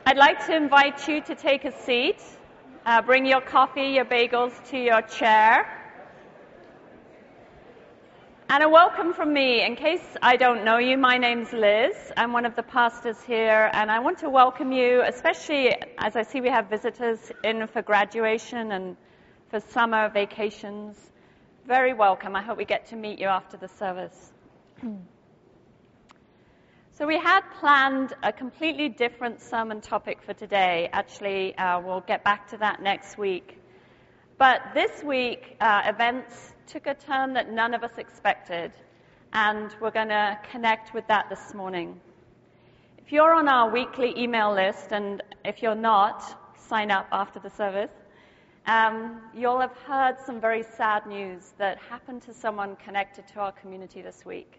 I'd like to invite you to take a seat. Bring your coffee, your bagels to your chair. And a welcome from me. In case I don't know you, my name's Liz. I'm one of the pastors here, and I want to welcome you, especially as I see we have visitors in for graduation and for summer vacations. Very welcome. I hope we get to meet you after the service. So we had planned a completely different sermon topic for today. Actually, we'll get back to that next week. But this week, events took a turn that none of us expected, and we're going to connect with that this morning. If you're on our weekly email list, and if you're not, sign up after the service, you'll have heard some very sad news that happened to someone connected to our community this week.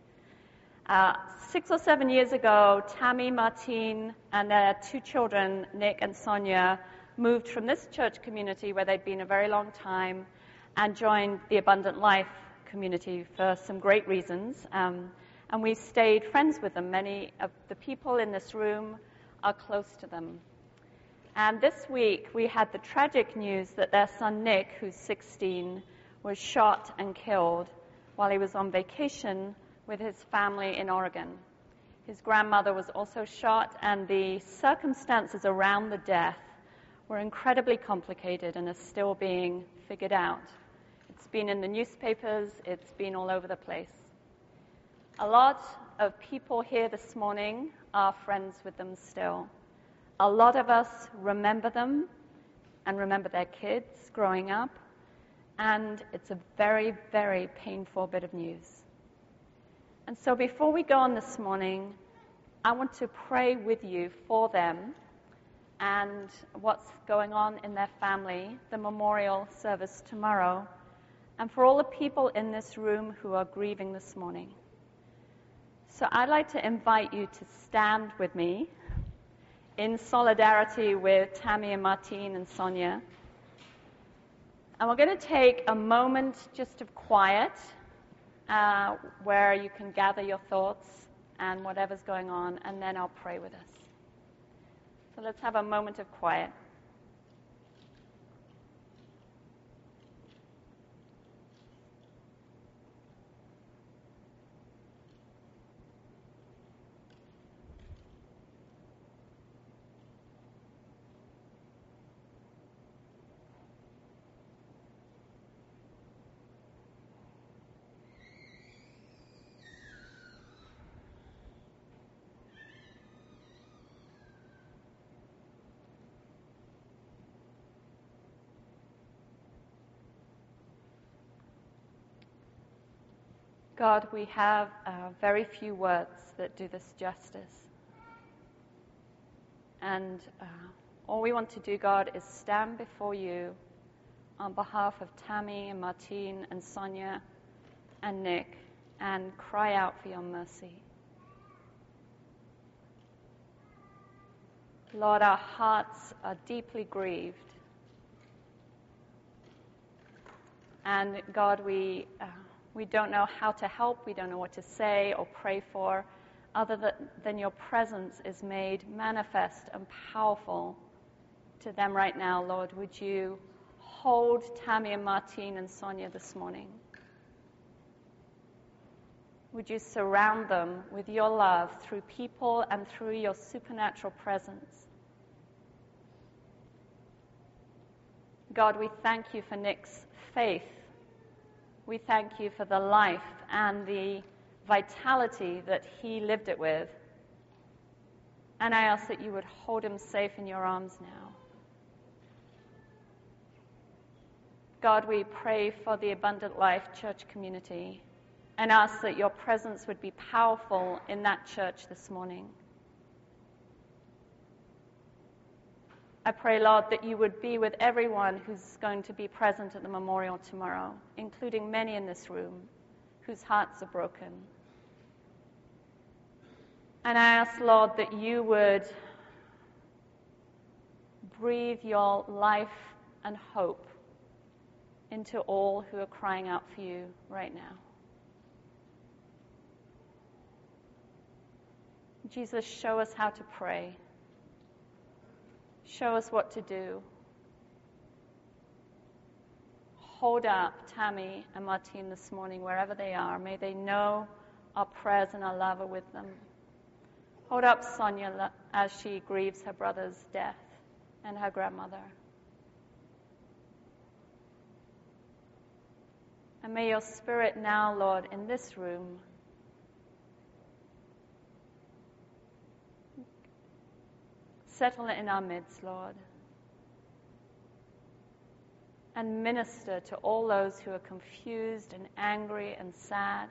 6 or 7 years ago, Tammy, Martine, and their 2 children, Nick and Sonia, moved from this church community where they'd been a very long time and joined the Abundant Life community for some great reasons. And we stayed friends with them. Many of the people in this room are close to them. And this week, we had the tragic news that their son, Nick, who's 16, was shot and killed while he was on vacation with his family in Oregon. His grandmother was also shot, and the circumstances around the death were incredibly complicated and are still being figured out. It's been in the newspapers, it's been all over the place. A lot of people here this morning are friends with them still. A lot of us remember them and remember their kids growing up, and it's a very, very painful bit of news. And so before we go on this morning, I want to pray with you for them and what's going on in their family, the memorial service tomorrow, and for all the people in this room who are grieving this morning. So I'd like to invite you to stand with me in solidarity with Tammy and Martine and Sonia. And we're going to take a moment just of quiet where you can gather your thoughts and whatever's going on, and then I'll pray with us. So let's have a moment of quiet. God, we have very few words that do this justice. And all we want to do, God, is stand before you on behalf of Tammy and Martine and Sonia and Nick and cry out for your mercy. Lord, our hearts are deeply grieved. And God, we don't know how to help, we don't know what to say or pray for, other than your presence is made manifest and powerful to them right now. Lord, would you hold Tammy and Martine and Sonia this morning? Would you surround them with your love through people and through your supernatural presence? God, we thank you for Nick's faith. We thank you for the life and the vitality that he lived it with. And I ask that you would hold him safe in your arms now. God, we pray for the Abundant Life Church community and ask that your presence would be powerful in that church this morning. I pray, Lord, that you would be with everyone who's going to be present at the memorial tomorrow, including many in this room whose hearts are broken. And I ask, Lord, that you would breathe your life and hope into all who are crying out for you right now. Jesus, show us how to pray. Show us what to do. Hold up Tammy and Martine this morning, wherever they are. May they know our prayers and our love are with them. Hold up Sonia as she grieves her brother's death and her grandmother. And may your Spirit now, Lord, in this room, settle in our midst, Lord, and minister to all those who are confused and angry and sad,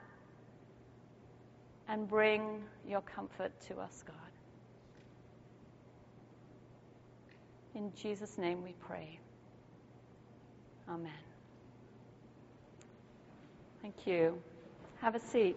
and bring your comfort to us, God. In Jesus' name we pray. Amen. Thank you. Have a seat.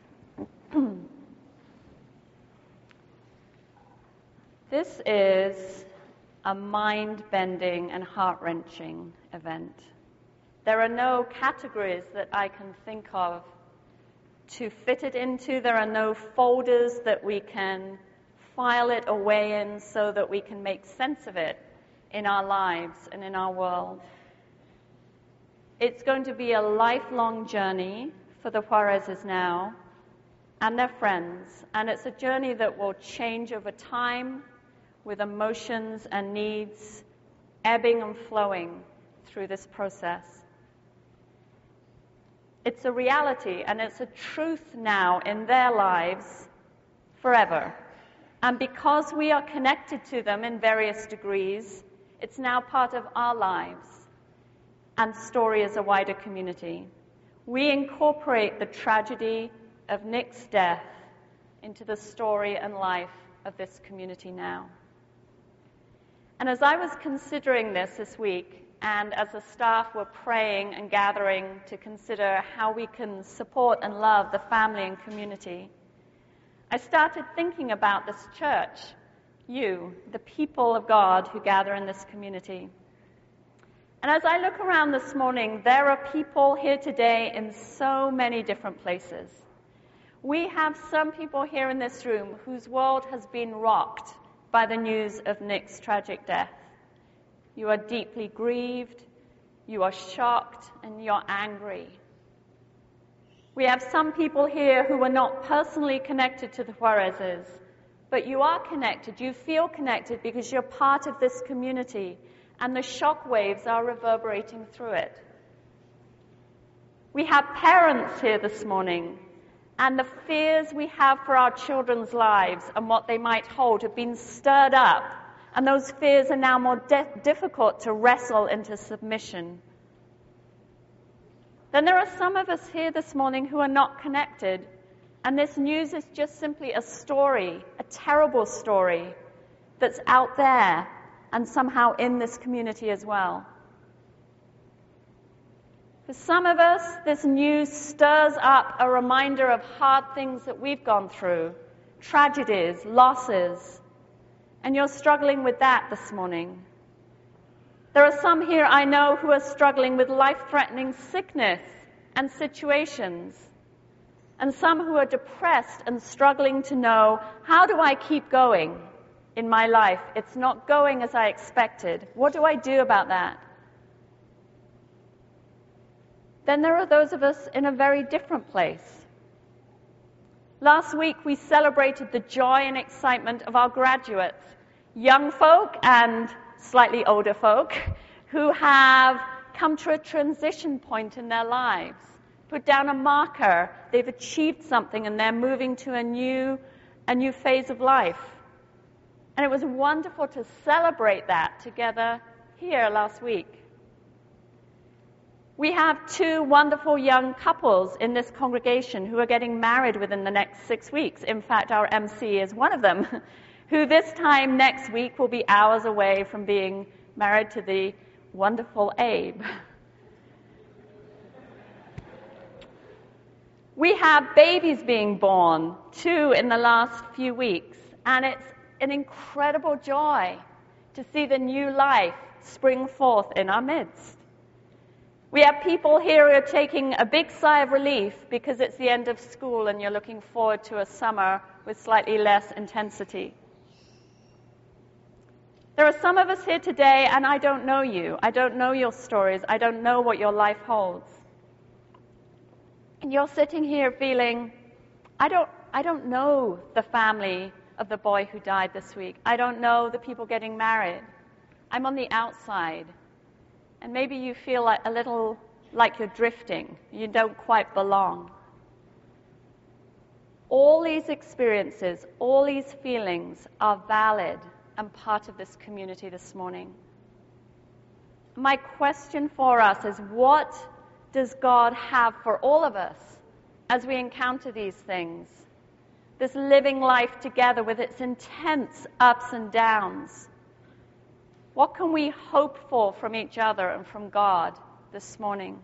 This is a mind-bending and heart-wrenching event. There are no categories that I can think of to fit it into. There are no folders that we can file it away in so that we can make sense of it in our lives and in our world. It's going to be a lifelong journey for the Juarezes now and their friends, and it's a journey that will change over time, with emotions and needs ebbing and flowing through this process. It's a reality and it's a truth now in their lives forever. And because we are connected to them in various degrees, it's now part of our lives and story as a wider community. We incorporate the tragedy of Nick's death into the story and life of this community now. And as I was considering this week, and as the staff were praying and gathering to consider how we can support and love the family and community, I started thinking about this church, you, the people of God who gather in this community. And as I look around this morning, there are people here today in so many different places. We have some people here in this room whose world has been rocked by the news of Nick's tragic death. You are deeply grieved, you are shocked, and you're angry. We have some people here who are not personally connected to the Juarezes, but you are connected, you feel connected because you're part of this community, and the shock waves are reverberating through it. We have parents here this morning, and the fears we have for our children's lives and what they might hold have been stirred up, and those fears are now more difficult to wrestle into submission. Then there are some of us here this morning who are not connected, and this news is just simply a story, a terrible story, that's out there and somehow in this community as well. For some of us, this news stirs up a reminder of hard things that we've gone through, tragedies, losses, and you're struggling with that this morning. There are some here I know who are struggling with life-threatening sickness and situations, and some who are depressed and struggling to know, how do I keep going in my life? It's not going as I expected. What do I do about that? Then there are those of us in a very different place. Last week we celebrated the joy and excitement of our graduates, young folk and slightly older folk, who have come to a transition point in their lives, put down a marker, they've achieved something and they're moving to a new phase of life. And it was wonderful to celebrate that together here last week. We have two wonderful young couples in this congregation who are getting married within the next 6 weeks. In fact, our MC is one of them, who this time next week will be hours away from being married to the wonderful Abe. We have babies being born, 2 in the last few weeks, and it's an incredible joy to see the new life spring forth in our midst. We have people here who are taking a big sigh of relief because it's the end of school and you're looking forward to a summer with slightly less intensity. There are some of us here today, and I don't know you. I don't know your stories. I don't know what your life holds. And you're sitting here feeling, I don't know the family of the boy who died this week. I don't know the people getting married. I'm on the outside. And maybe you feel like a little like you're drifting. You don't quite belong. All these experiences, all these feelings are valid and part of this community this morning. My question for us is, what does God have for all of us as we encounter these things? This living life together with its intense ups and downs. What can we hope for from each other and from God this morning?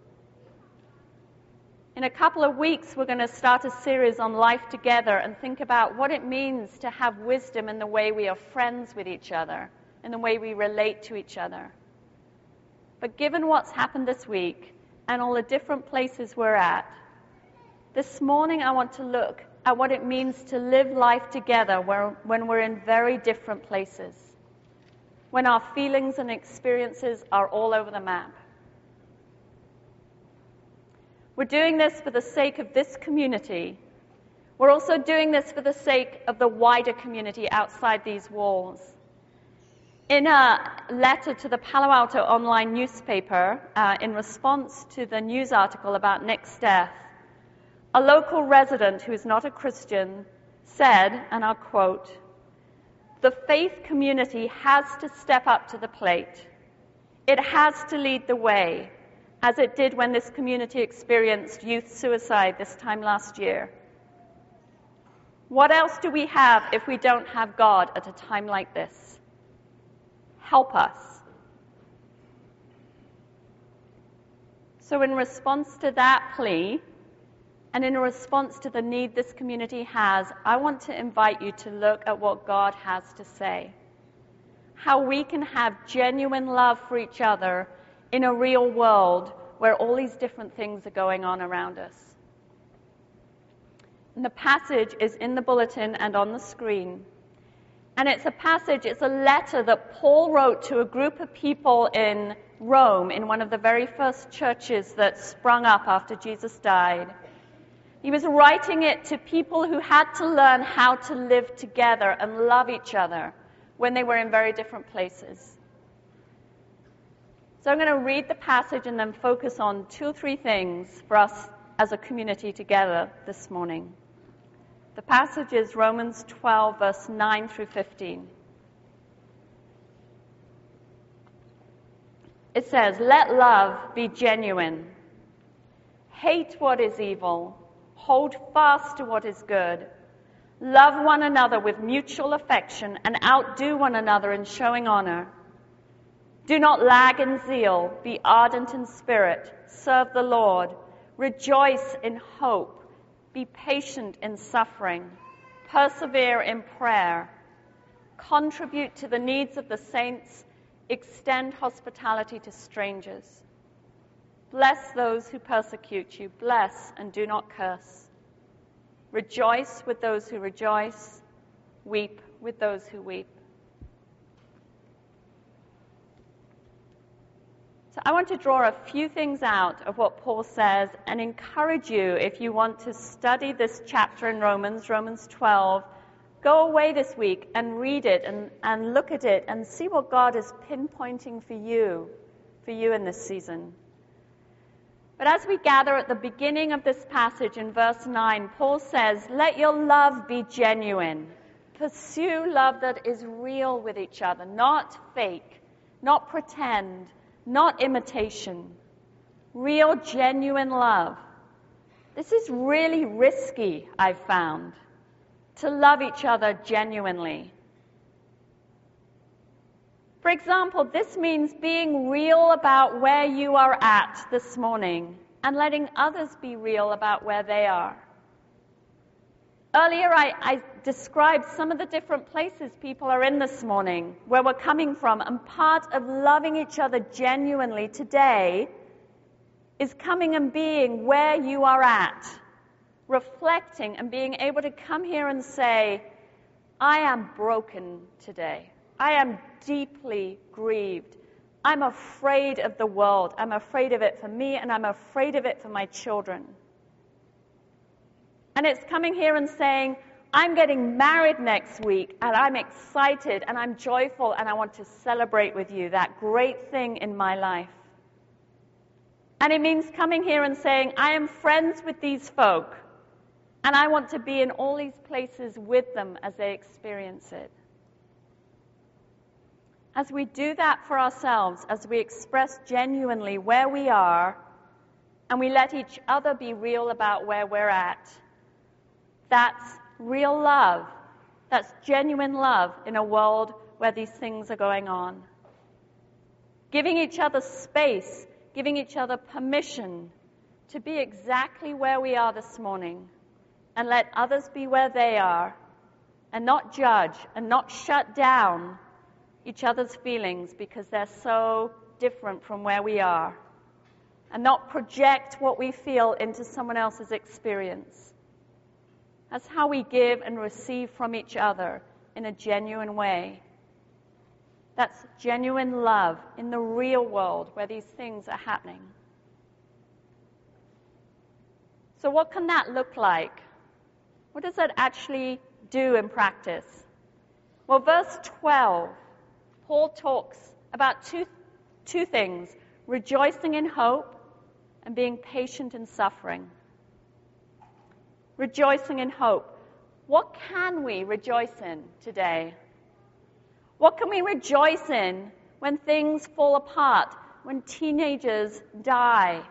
In a couple of weeks, we're going to start a series on life together and think about what it means to have wisdom in the way we are friends with each other, in the way we relate to each other. But given what's happened this week and all the different places we're at, this morning I want to look at what it means to live life together when we're in very different places, when our feelings and experiences are all over the map. We're doing this for the sake of this community. We're also doing this for the sake of the wider community outside these walls. In a letter to the Palo Alto online newspaper, in response to the news article about Nick's death, a local resident who is not a Christian said, and I'll quote, "The faith community has to step up to the plate. It has to lead the way, as it did when this community experienced youth suicide this time last year. What else do we have if we don't have God at a time like this? Help us." So in response to that plea, and in response to the need this community has, I want to invite you to look at what God has to say. How we can have genuine love for each other in a real world where all these different things are going on around us. And the passage is in the bulletin and on the screen. And it's a letter that Paul wrote to a group of people in Rome, in one of the very first churches that sprung up after Jesus died. He was writing it to people who had to learn how to live together and love each other when they were in very different places. So I'm going to read the passage and then focus on 2 or 3 things for us as a community together this morning. The passage is Romans 12, verse 9 through 15. It says, "Let love be genuine. Hate what is evil. Hold fast to what is good. Love one another with mutual affection and outdo one another in showing honor. Do not lag in zeal, be ardent in spirit, serve the Lord, rejoice in hope, be patient in suffering, persevere in prayer, contribute to the needs of the saints, extend hospitality to strangers. Bless those who persecute you, bless and do not curse. Rejoice with those who rejoice, weep with those who weep." So I want to draw a few things out of what Paul says and encourage you, if you want to study this chapter in Romans 12, go away this week and read it and look at it and see what God is pinpointing for you in this season. But as we gather at the beginning of this passage in verse 9, Paul says, "Let your love be genuine. Pursue love that is real with each other, not fake, not pretend, not imitation. Real, genuine love." This is really risky, I've found, to love each other genuinely. For example, this means being real about where you are at this morning and letting others be real about where they are. Earlier, I described some of the different places people are in this morning, where we're coming from, and part of loving each other genuinely today is coming and being where you are at, reflecting and being able to come here and say, "I am broken today. I am deeply grieved. I'm afraid of the world. I'm afraid of it for me, and I'm afraid of it for my children. And it's coming here and saying, I'm getting married next week, and I'm excited, and I'm joyful, and I want to celebrate with you that great thing in my life. And it means coming here and saying, I am friends with these folk, and I want to be in all these places with them as they experience it. As we do that for ourselves, as we express genuinely where we are, and we let each other be real about where we're at, that's real love. That's genuine love in a world where these things are going on. Giving each other space, giving each other permission to be exactly where we are this morning, and let others be where they are, and not judge and not shut down each other's feelings because they're so different from where we are, and not project what we feel into someone else's experience. That's how we give and receive from each other in a genuine way. That's genuine love in the real world where these things are happening. So what can that look like? What does that actually do in practice? Well, verse 12, Paul talks about two things: rejoicing in hope and being patient in suffering. Rejoicing in hope. What can we rejoice in today? What can we rejoice in when things fall apart, when teenagers die?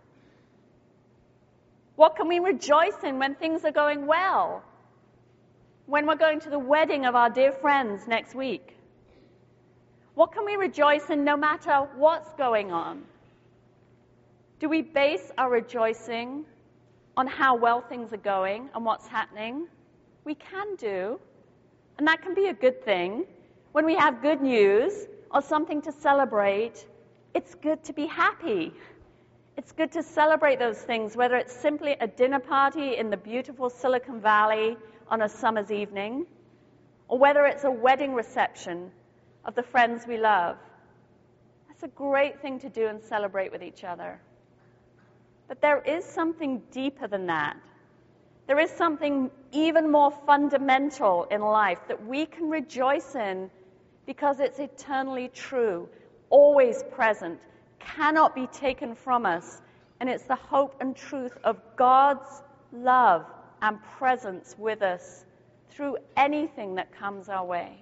What can we rejoice in when things are going well? When we're going to the wedding of our dear friends next week? What can we rejoice in no matter what's going on? Do we base our rejoicing on how well things are going and what's happening? We can do, and that can be a good thing. When we have good news or something to celebrate, it's good to be happy. It's good to celebrate those things, whether it's simply a dinner party in the beautiful Silicon Valley on a summer's evening, or whether it's a wedding reception of the friends we love. That's a great thing to do and celebrate with each other. But there is something deeper than that. There is something even more fundamental in life that we can rejoice in because it's eternally true, always present, cannot be taken from us, and it's the hope and truth of God's love and presence with us through anything that comes our way.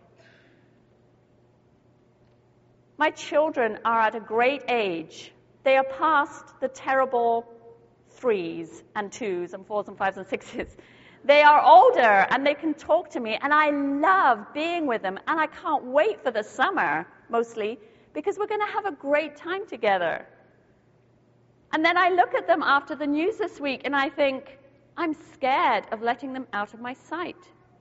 My children are at a great age. They are past the terrible 3s and 2s and 4s and 5s and 6s. They are older and they can talk to me, and I love being with them, and I can't wait for the summer, mostly, because we're going to have a great time together. And then I look at them after the news this week and I think, I'm scared of letting them out of my sight.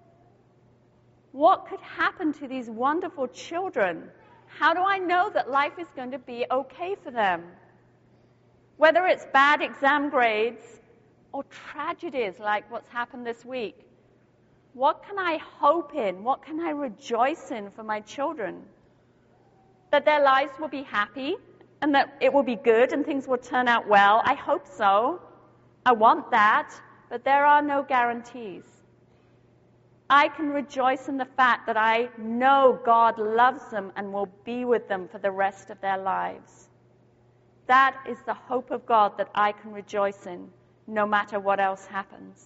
What could happen to these wonderful children? How do I know that life is going to be okay for them? Whether it's bad exam grades or tragedies like what's happened this week, what can I hope in? What can I rejoice in for my children? That their lives will be happy and that it will be good and things will turn out well. I hope so. I want that, but there are no guarantees. I can rejoice in the fact that I know God loves them and will be with them for the rest of their lives. That is the hope of God that I can rejoice in, no matter what else happens.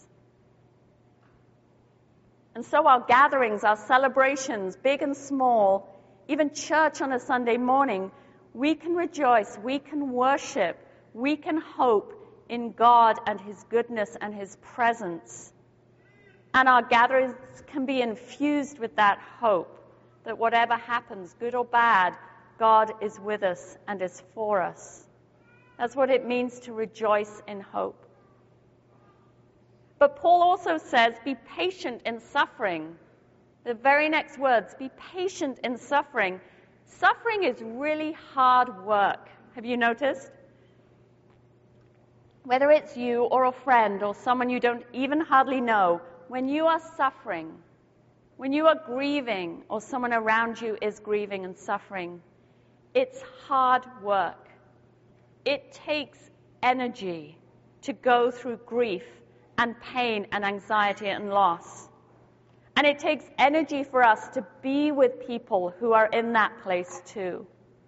And so our gatherings, our celebrations, big and small, even church on a Sunday morning, we can rejoice, we can worship, we can hope in God and His goodness and His presence. And our gatherings can be infused with that hope that whatever happens, good or bad, God is with us and is for us. That's what it means to rejoice in hope. But Paul also says, be patient in suffering. The very next words, be patient in suffering. Suffering is really hard work. Have you noticed? Whether it's you or a friend or someone you don't even hardly know, when you are suffering, When you are grieving or someone around you is grieving and suffering, it's hard work. It takes energy to go through grief and pain and anxiety and loss. And it takes energy for us to be with people who are in that place too.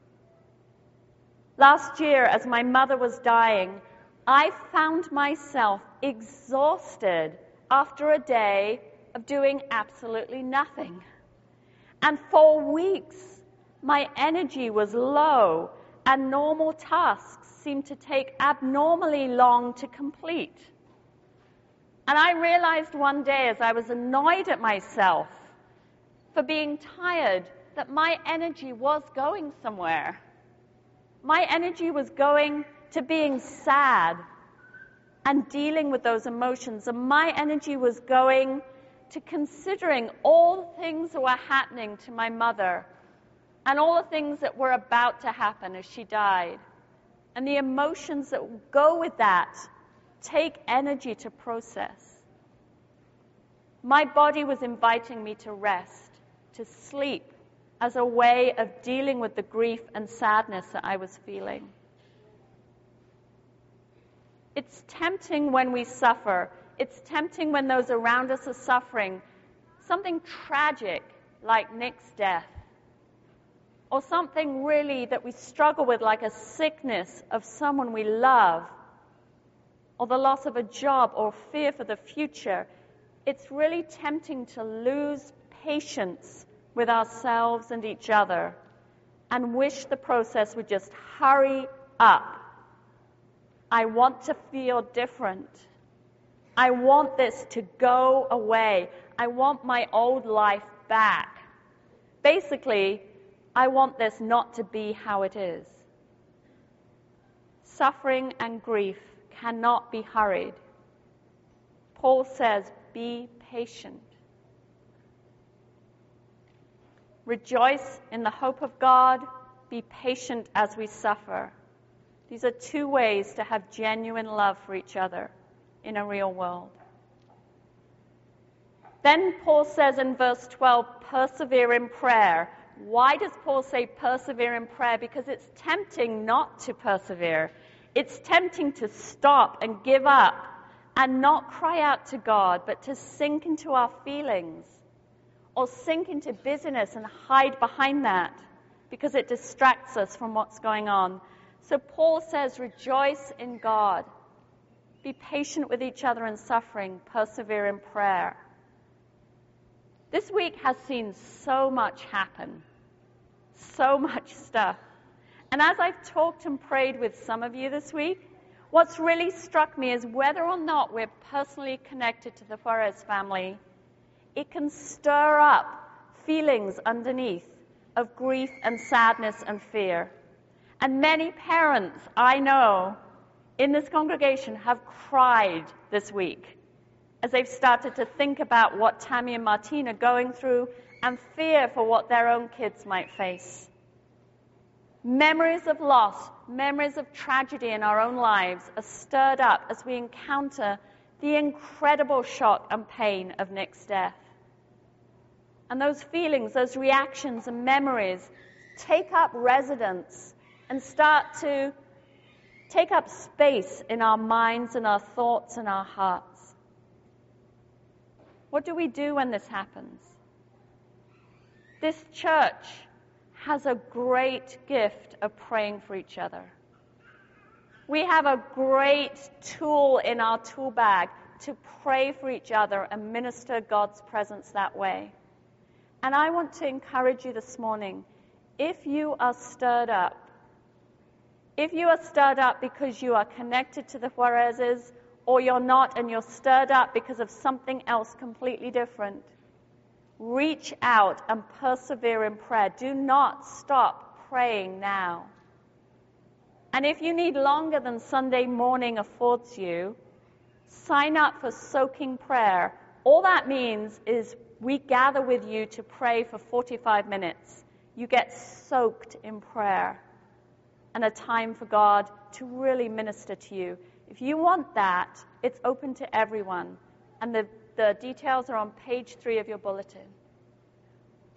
Last year, as my mother was dying, I found myself exhausted after a day of doing absolutely nothing. And for weeks, my energy was low, and normal tasks seemed to take abnormally long to complete. And I realized one day, as I was annoyed at myself for being tired, that my energy was going somewhere. My energy was going to being sad and dealing with those emotions, and my energy was going to considering all the things that were happening to my mother and all the things that were about to happen as she died. And the emotions that go with that take energy to process. My body was inviting me to rest, to sleep, as a way of dealing with the grief and sadness that I was feeling. It's tempting when we suffer. It's tempting when those around us are suffering. Something tragic like Nick's death, or something really that we struggle with like a sickness of someone we love, or the loss of a job, or fear for the future. It's really tempting to lose patience with ourselves and each other and wish the process would just hurry up. I want to feel different. I want this to go away. I want my old life back. Basically, I want this not to be how it is. Suffering and grief cannot be hurried. Paul says, be patient. Rejoice in the hope of God. Be patient as we suffer. These are two ways to have genuine love for each other in a real world. Then Paul says in verse 12, persevere in prayer. Why does Paul say persevere in prayer? Because it's tempting not to persevere. It's tempting to stop and give up and not cry out to God, but to sink into our feelings or sink into busyness and hide behind that because it distracts us from what's going on. So Paul says, rejoice in God. Be patient with each other in suffering. Persevere in prayer. This week has seen so much happen. So much stuff. And as I've talked and prayed with some of you this week, what's really struck me is whether or not we're personally connected to the Juarez family, it can stir up feelings underneath of grief and sadness and fear. And many parents I know in this congregation have cried this week as they've started to think about what Tammy and Martine are going through and fear for what their own kids might face. Memories of loss, memories of tragedy in our own lives are stirred up as we encounter the incredible shock and pain of Nick's death. And those feelings, those reactions and memories take up residence and start to take up space in our minds and our thoughts and our hearts. What do we do when this happens? This church has a great gift of praying for each other. We have a great tool in our tool bag to pray for each other and minister God's presence that way. And I want to encourage you this morning, if you are stirred up because you are connected to the Juarezes, or you're not and you're stirred up because of something else completely different, reach out and persevere in prayer. Do not stop praying now. And if you need longer than Sunday morning affords you, sign up for soaking prayer. All that means is we gather with you to pray for 45 minutes. You get soaked in prayer and a time for God to really minister to you. If you want that, it's open to everyone. And the details are on page 3 of your bulletin.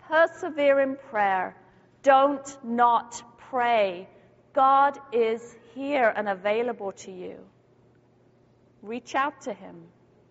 persevere in prayer. Don't not pray. God is here and available to you. Reach out to him.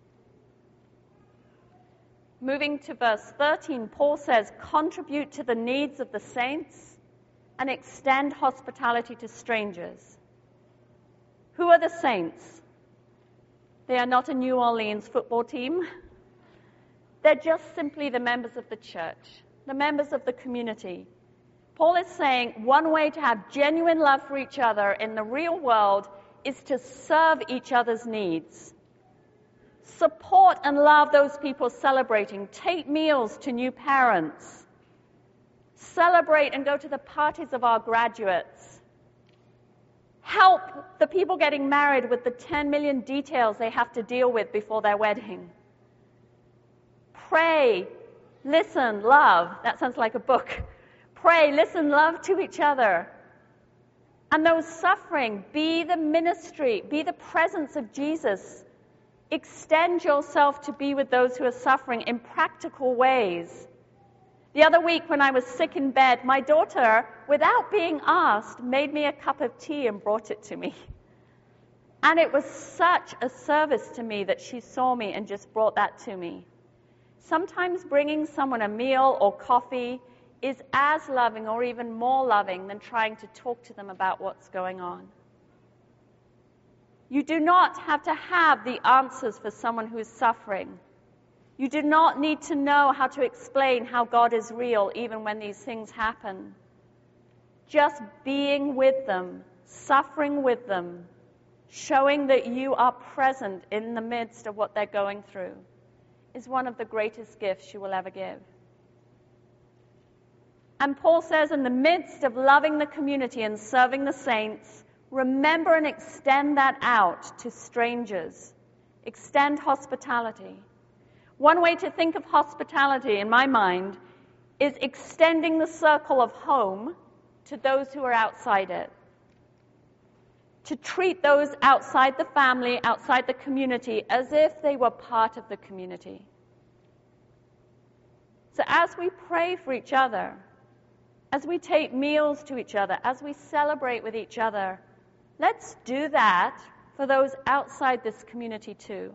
Moving to verse 13, Paul says, contribute to the needs of the saints and extend hospitality to strangers. Who are the saints? They are not a New Orleans football team. They're just simply the members of the church, the members of the community. Paul is saying one way to have genuine love for each other in the real world is to serve each other's needs. Support and love those people celebrating. Take meals to new parents. Celebrate and go to the parties of our graduates. Help the people getting married with the 10 million details they have to deal with before their wedding. Pray, listen, love. That sounds like a book. Pray, listen, love to each other. And those suffering, be the ministry, be the presence of Jesus. Extend yourself to be with those who are suffering in practical ways. The other week when I was sick in bed, my daughter, without being asked, made me a cup of tea and brought it to me. And it was such a service to me that she saw me and just brought that to me. Sometimes bringing someone a meal or coffee is as loving or even more loving than trying to talk to them about what's going on. You do not have to have the answers for someone who is suffering. You do not need to know how to explain how God is real even when these things happen. Just being with them, suffering with them, showing that you are present in the midst of what they're going through is one of the greatest gifts you will ever give. And Paul says, in the midst of loving the community and serving the saints, remember and extend that out to strangers. Extend hospitality. One way to think of hospitality, in my mind, is extending the circle of home to those who are outside it. To treat those outside the family, outside the community, as if they were part of the community. So as we pray for each other, as we take meals to each other, as we celebrate with each other, let's do that for those outside this community too.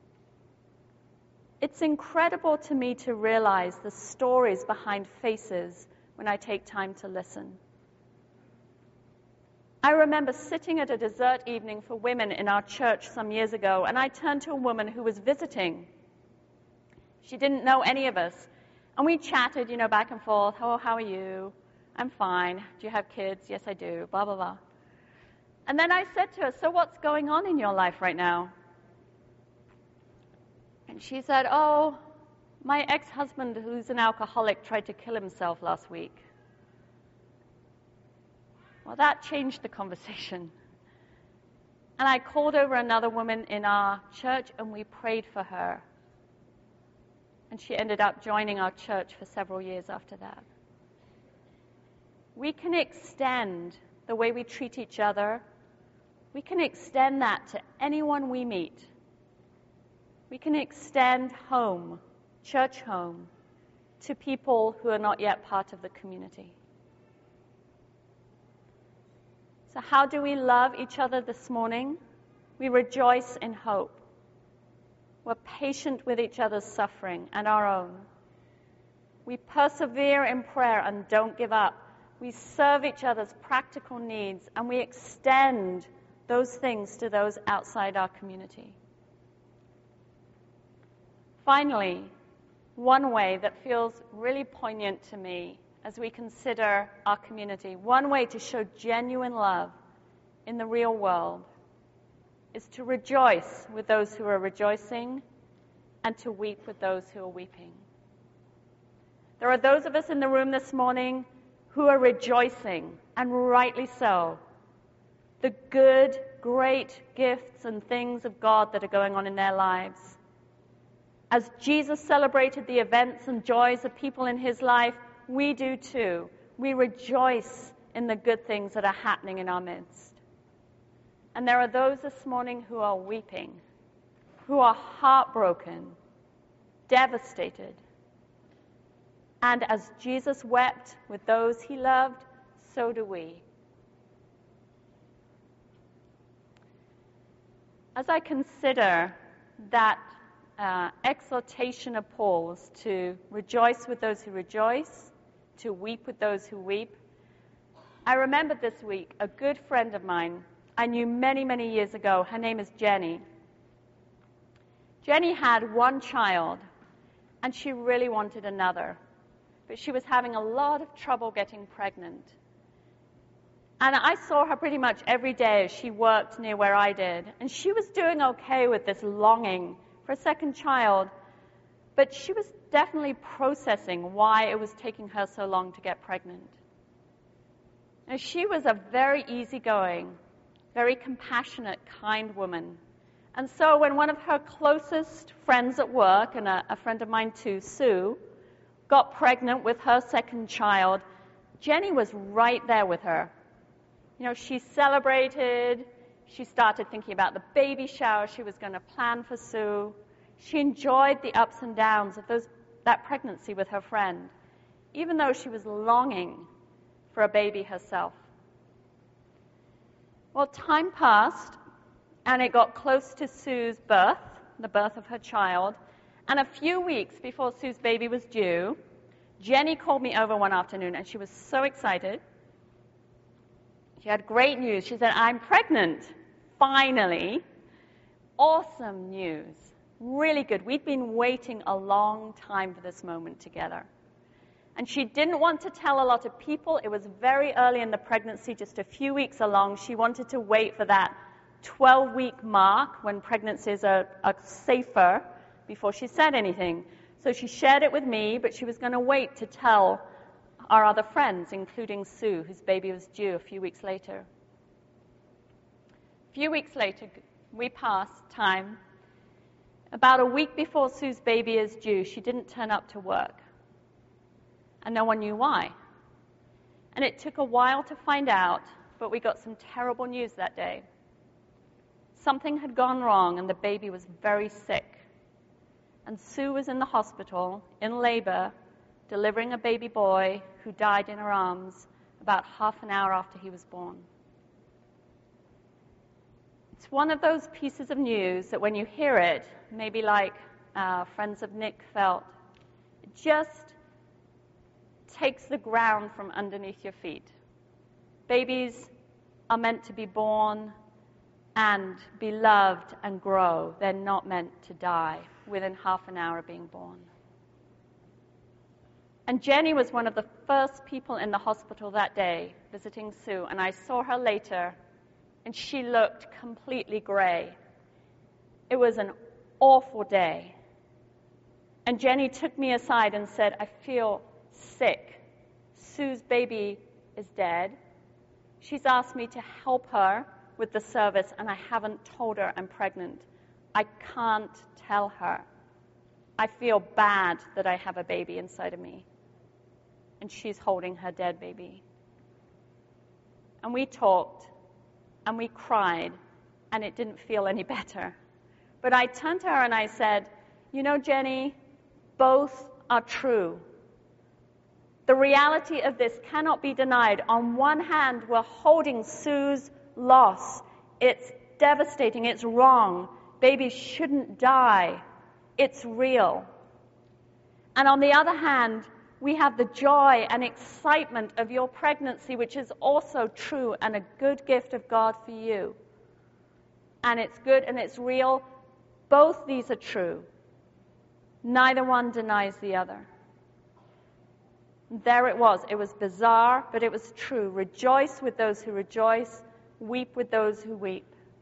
It's incredible to me to realize the stories behind faces when I take time to listen. I remember sitting at a dessert evening for women in our church some years ago, and I turned to a woman who was visiting. She didn't know any of us. And we chatted, back and forth. Oh, how are you? I'm fine. Do you have kids? Yes, I do. Blah, blah, blah. And then I said to her, so what's going on in your life right now? And she said, oh, my ex-husband, who's an alcoholic, tried to kill himself last week. Well, that changed the conversation. And I called over another woman in our church, and we prayed for her. And she ended up joining our church for several years after that. We can extend the way we treat each other. We can extend that to anyone we meet. We can extend home, church home, to people who are not yet part of the community. So how do we love each other this morning? We rejoice in hope. We're patient with each other's suffering and our own. We persevere in prayer and don't give up. We serve each other's practical needs, and we extend those things to those outside our community. Finally, one way that feels really poignant to me as we consider our community, one way to show genuine love in the real world is to rejoice with those who are rejoicing and to weep with those who are weeping. There are those of us in the room this morning who are rejoicing, and rightly so, the good, great gifts and things of God that are going on in their lives. As Jesus celebrated the events and joys of people in his life, we do too. We rejoice in the good things that are happening in our midst. And there are those this morning who are weeping, who are heartbroken, devastated. And as Jesus wept with those he loved, so do we. As I consider that exhortation of Paul's to rejoice with those who rejoice, to weep with those who weep, I remember this week a good friend of mine I knew many, many years ago. Her name is Jenny. Jenny had one child, and she really wanted another, but she was having a lot of trouble getting pregnant. And I saw her pretty much every day as she worked near where I did, and she was doing okay with this longing for a second child, but she was definitely processing why it was taking her so long to get pregnant. And she was a very easygoing, very compassionate, kind woman. And so when one of her closest friends at work, and a friend of mine too, Sue, got pregnant with her second child, Jenny was right there with her. You know, she celebrated. She started thinking about the baby shower she was going to plan for Sue. She enjoyed the ups and downs of that pregnancy with her friend, even though she was longing for a baby herself. Well, time passed, and it got close to Sue's birth, the birth of her child, and a few weeks before Sue's baby was due, Jenny called me over one afternoon, and she was so excited. She had great news. She said, "I'm pregnant, finally." Awesome news. Really good. We'd been waiting a long time for this moment together. And she didn't want to tell a lot of people. It was very early in the pregnancy, just a few weeks along. She wanted to wait for that 12-week mark when pregnancies are safer before she said anything. So she shared it with me, but she was going to wait to tell our other friends, including Sue, whose baby was due a few weeks later. A few weeks later, we passed time. About a week before Sue's baby is due, she didn't turn up to work. And no one knew why. And it took a while to find out, but we got some terrible news that day. Something had gone wrong, and the baby was very sick. And Sue was in the hospital, in labor, delivering a baby boy who died in her arms about half an hour after he was born. It's one of those pieces of news that when you hear it, maybe like friends of Nick felt, it just takes the ground from underneath your feet. Babies are meant to be born and be loved and grow. They're not meant to die within half an hour of being born. And Jenny was one of the first people in the hospital that day visiting Sue, and I saw her later, and she looked completely gray. It was an awful day. And Jenny took me aside and said, "I feel sick. Sue's baby is dead. She's asked me to help her with the service, and I haven't told her I'm pregnant. I can't tell her. I feel bad that I have a baby inside of me." And she's holding her dead baby. And we talked, and we cried, and it didn't feel any better. But I turned to her and I said, "You know, Jenny, both are true. The reality of this cannot be denied. On one hand, we're holding Sue's loss. It's devastating. It's wrong. Babies shouldn't die. It's real. And on the other hand, we have the joy and excitement of your pregnancy, which is also true and a good gift of God for you. And it's good and it's real. Both these are true. Neither one denies the other." There it was. It was bizarre, but it was true. Rejoice with those who rejoice. Weep with those who weep.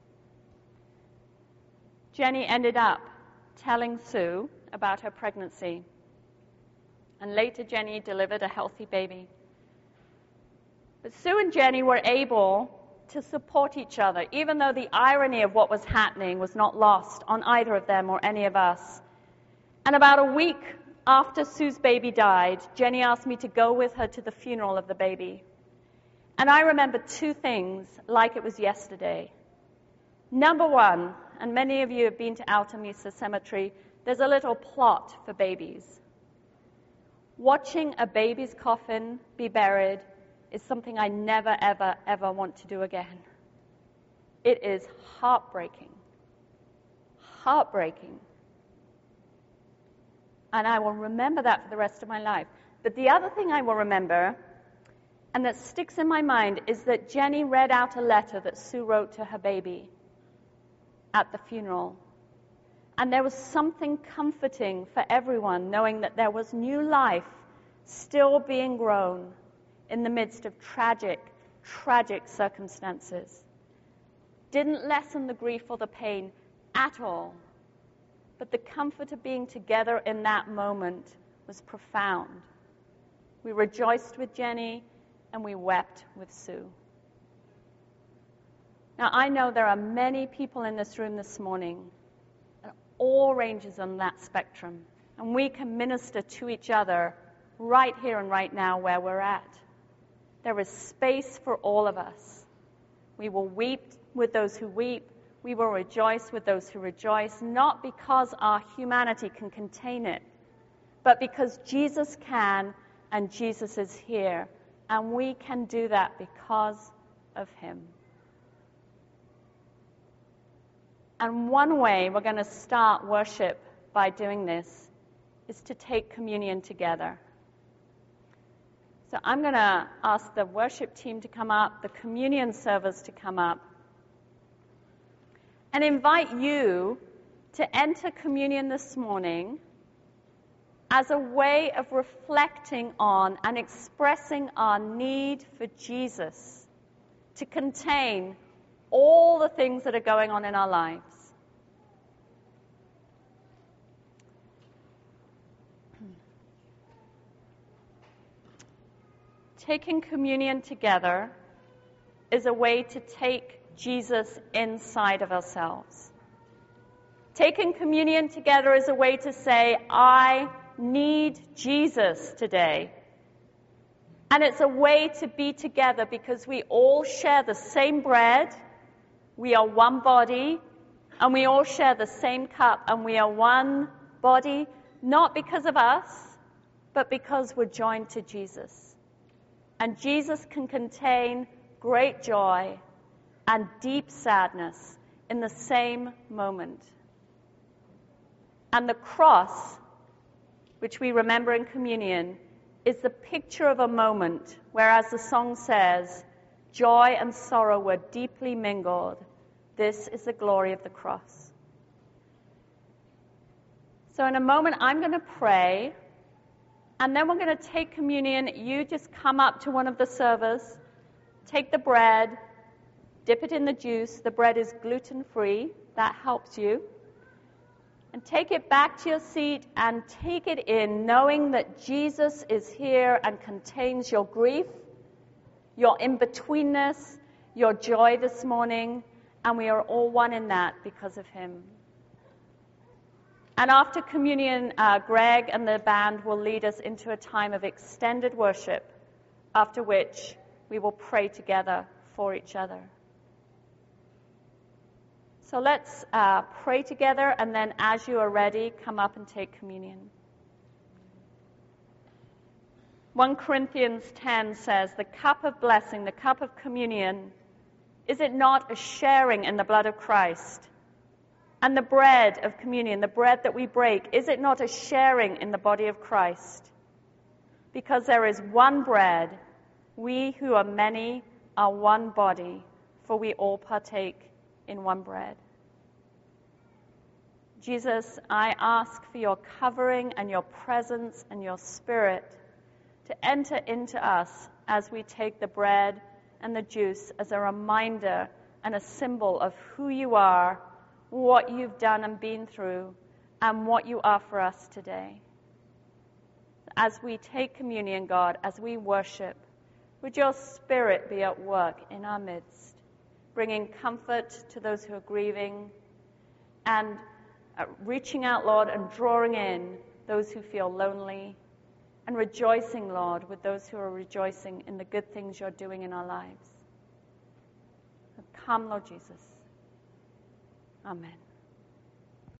Jenny ended up telling Sue about her pregnancy. And later, Jenny delivered a healthy baby. But Sue and Jenny were able to support each other, even though the irony of what was happening was not lost on either of them or any of us. And about a week after Sue's baby died, Jenny asked me to go with her to the funeral of the baby. And I remember two things like it was yesterday. Number one, and many of you have been to Alta Mesa Cemetery, there's a little plot for babies. Watching a baby's coffin be buried is something I never, ever, ever want to do again. It is heartbreaking. Heartbreaking. And I will remember that for the rest of my life. But the other thing I will remember, and that sticks in my mind, is that Jenny read out a letter that Sue wrote to her baby at the funeral. And there was something comforting for everyone, knowing that there was new life still being grown in the midst of tragic, tragic circumstances. Didn't lessen the grief or the pain at all. But the comfort of being together in that moment was profound. We rejoiced with Jenny, and we wept with Sue. Now, I know there are many people in this room this morning, at all ranges on that spectrum, and we can minister to each other right here and right now where we're at. There is space for all of us. We will weep with those who weep. We will rejoice with those who rejoice, not because our humanity can contain it, but because Jesus can, and Jesus is here. And we can do that because of him. And one way we're going to start worship by doing this is to take communion together. So I'm going to ask the worship team to come up, the communion servers to come up, and invite you to enter communion this morning as a way of reflecting on and expressing our need for Jesus to contain all the things that are going on in our lives. Taking communion together is a way to take Jesus inside of ourselves. Taking communion together is a way to say, I need Jesus today. And it's a way to be together because we all share the same bread, we are one body, and we all share the same cup, and we are one body, not because of us, but because we're joined to Jesus. And Jesus can contain great joy and deep sadness in the same moment. And the cross, which we remember in communion, is the picture of a moment where, as the song says, joy and sorrow were deeply mingled. This is the glory of the cross. So in a moment, I'm going to pray, and then we're going to take communion. You just come up to one of the servers, take the bread, dip it in the juice. The bread is gluten-free. That helps you. And take it back to your seat and take it in, knowing that Jesus is here and contains your grief, your in-betweenness, your joy this morning, and we are all one in that because of him. And after communion, Greg and the band will lead us into a time of extended worship, after which we will pray together for each other. So let's pray together, and then as you are ready, come up and take communion. 1 Corinthians 10 says, the cup of blessing, the cup of communion, is it not a sharing in the blood of Christ? And the bread of communion, the bread that we break, is it not a sharing in the body of Christ? Because there is one bread, we who are many are one body, for we all partake in one bread. Jesus, I ask for your covering and your presence and your spirit to enter into us as we take the bread and the juice as a reminder and a symbol of who you are, what you've done and been through, and what you are for us today. As we take communion, God, as we worship, would your spirit be at work in our midst, bringing comfort to those who are grieving, and reaching out, Lord, and drawing in those who feel lonely, and rejoicing, Lord, with those who are rejoicing in the good things you're doing in our lives. Come, Lord Jesus. Amen.